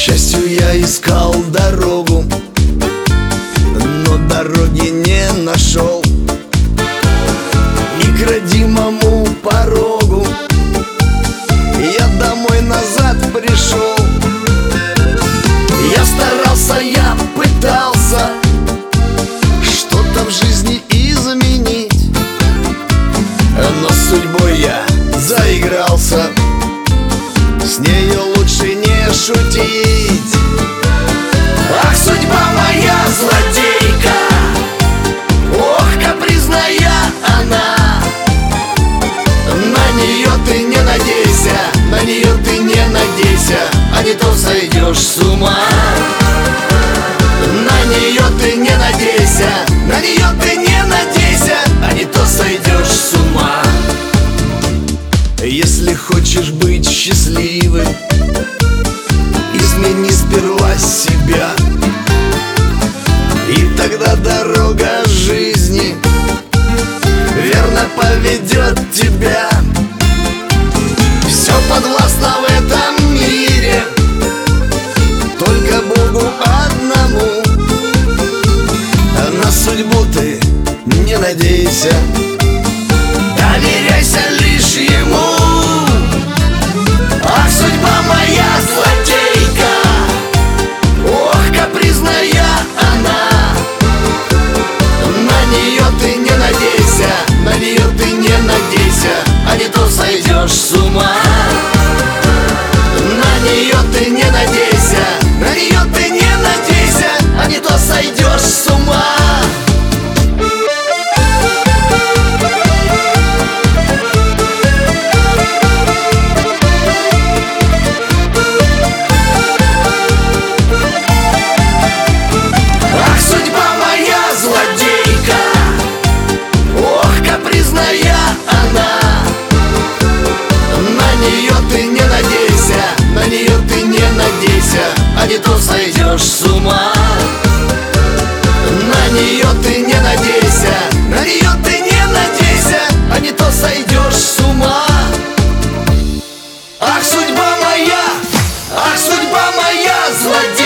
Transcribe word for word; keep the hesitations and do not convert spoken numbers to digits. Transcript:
счастью я искал дорогу, но дороги не нашел. И к родимому порогу я домой назад пришел. Я старался, я пытался что-то в жизни изменить, но с судьбой я заигрался, с нею лучше не шутить. Ах, судьба моя злодейка, ох, капризная она. На нее ты не надейся, на нее ты не надейся, а не то сойдешь с ума. На нее ты не надейся, на нее ты не надейся, а не то сойдешь с ума. Если хочешь быть счастливым, измени сперва себя, и тогда дорога жизни верно поведет тебя. Все подвластно в этом мире только Богу одному. На судьбу ты не надейся, доверяйся лишь Ему. Ах, судьба моя злодейка, ох, капризная она. На нее ты не надейся, на нее ты не надейся, а не то сойдешь с ума. На нее ты не надейся, на нее ты не надейся, а не то сойдешь с ума. А не то сойдешь с ума. На нее ты не надейся, на нее ты не надейся, а не то сойдешь с ума. Ах, судьба моя, ах, судьба моя злодейка.